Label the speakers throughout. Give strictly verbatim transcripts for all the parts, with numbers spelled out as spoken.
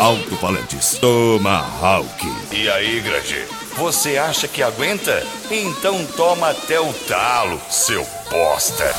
Speaker 1: Alto-falantes Tomahawk.
Speaker 2: E aí, Grande? Você acha que aguenta? Então toma até o talo, seu bosta.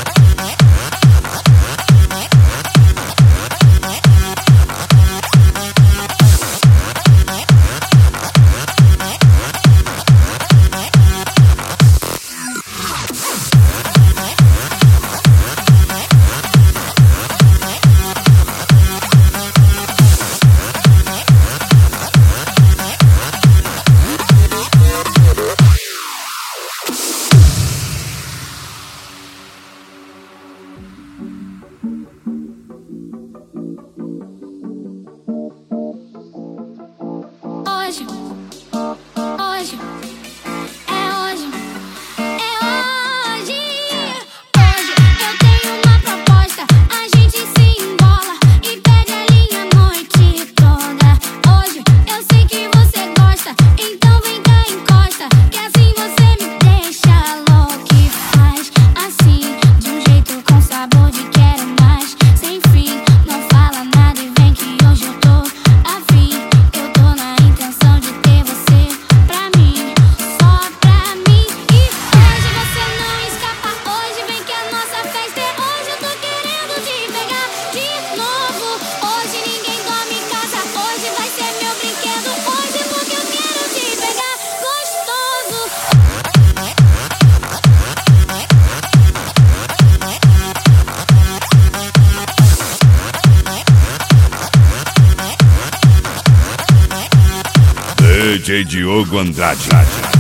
Speaker 3: Hoje, hoje, é hoje, é hoje. Hoje eu tenho uma proposta. A gente se embola e perde a linha a noite toda. Hoje eu sei que você gosta, então vem cá, encosta, que assim você me deixa louco e faz assim, de um jeito com sabor de quero mais, sem fim. Não fala nada e vem que hoje eu tô afim. Eu tô na intenção de ter você pra mim, só pra mim. E hoje você não escapa, hoje vem que a nossa festa é hoje. Eu tô querendo te pegar de novo. Hoje ninguém dorme em casa, hoje vai ser meu brinquedo. Hoje porque eu quero te pegar gostoso.
Speaker 1: D J Diogo Andrade.